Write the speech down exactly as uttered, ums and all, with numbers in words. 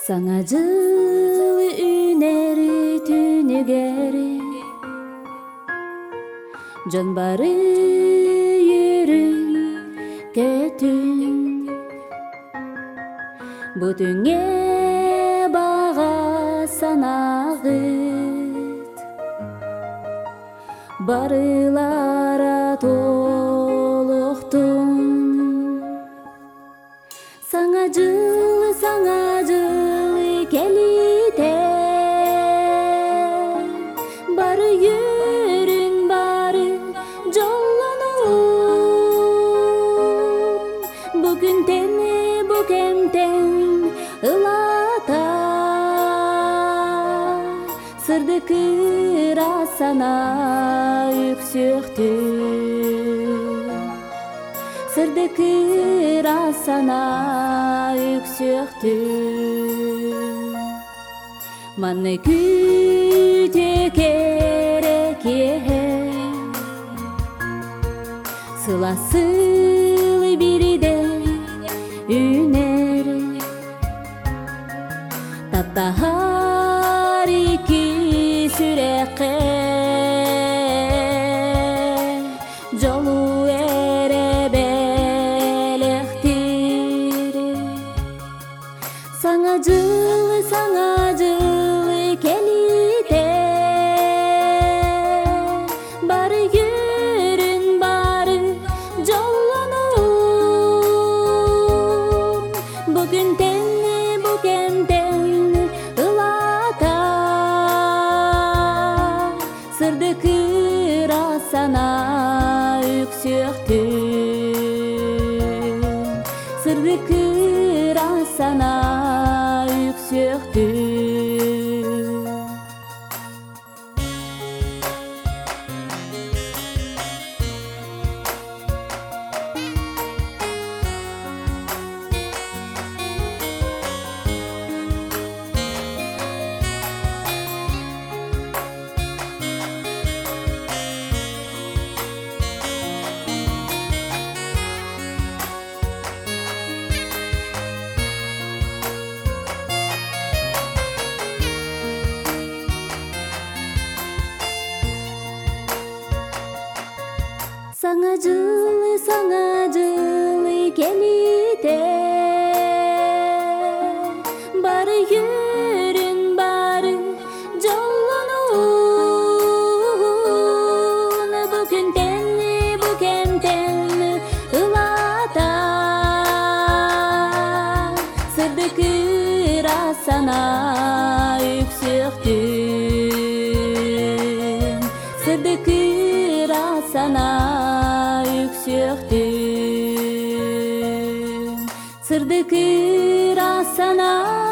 Sana жылы үнери түнегери жан бары йөрү көтүн бүтүңе бага санагыт барылара толуктун саңа жылы саңа жылы келите бары йөрүн бары жоллонуп бүгүн тени букемтен ылата сырды кыра сана үксөктү сырды кыра сана үксөктү маны күтө керек сыласыл бирде үнер таптахар iki сүрекке жолу Саңа жылы, саңа жылы келите бары йөрүн бары жоллонуп бүгүн тени букемтен ылата сырды кыра сана үксөктүн сырды кыра сана үксөктү Саңа жылы, саңа жылы келите бары йөрүн бары жоллонуп бүгүн тени букемтен ылата сырды кыра сана үксөктүн сырды кыра сана үксөктүн сырды кыра сана